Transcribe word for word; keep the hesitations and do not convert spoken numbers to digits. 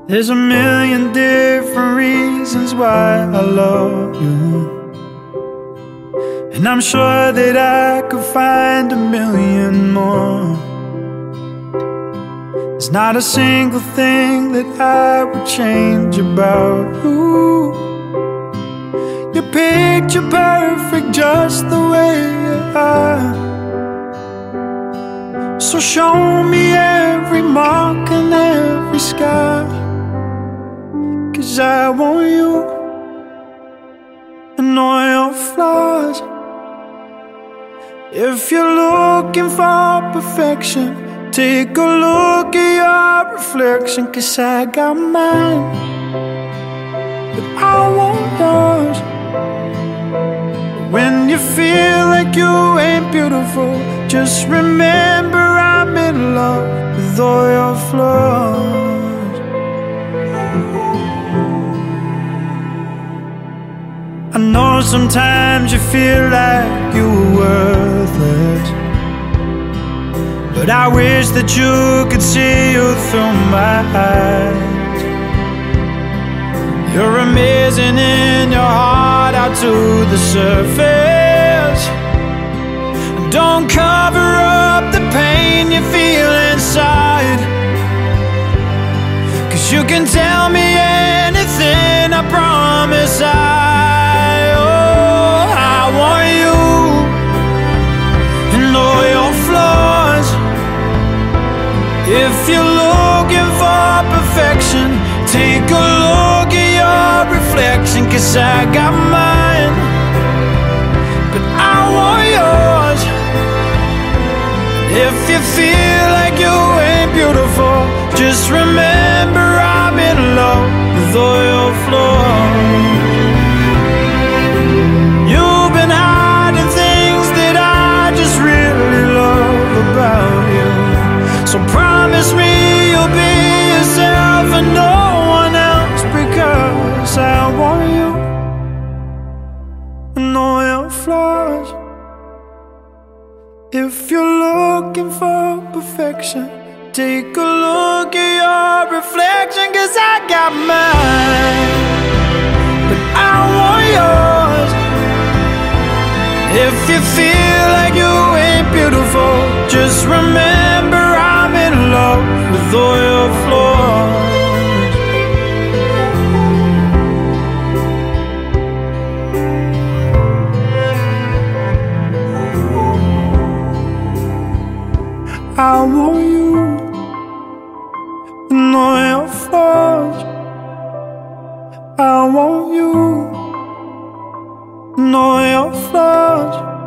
There's a million different reasons why I love you, and I'm sure that I could find a million more. There's not a single thing that I would change about you. You're picture perfect just the way you are. So show me every mark and every scar, 'cause I want you and all your flaws. If you're looking for perfection, take a look at your reflection, 'cause I got mine, but I want yours. When you feel like you ain't beautiful, just remember I'm in love with all your flaws. I know sometimes you feel like you were worthless, but I wish that you could see you through my eyes. You're amazing in your heart out to the surface. Don't cover up the pain you feel inside, 'cause you can tell me anything, I promise I, oh, I want you and all your flaws. If you're looking for perfection, take a look at your reflection, 'cause I got mine, but I want yours. If you feel like you ain't beautiful, just remember I'm in love with all your flaws. You've been hiding things that I just really love about you, so promise me you'll be yourself and no one else, because I want you and all your flaws. If you're looking for perfection, take a look at your reflection, 'cause I got mine, but I want yours. If you feel like you ain't beautiful, just remember I'm in love with all your flaws. I want you and all your flaws. I want you and all your flaws.